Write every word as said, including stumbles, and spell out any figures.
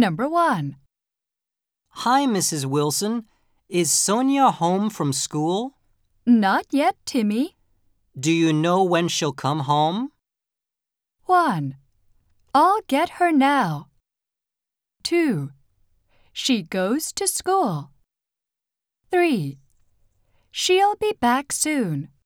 Number one. Hi, Missus Wilson. Is Sonia home from school? Not yet, Timmy. Do you know when she'll come home? one. I'll get her now. two. She goes to school. three. She'll be back soon.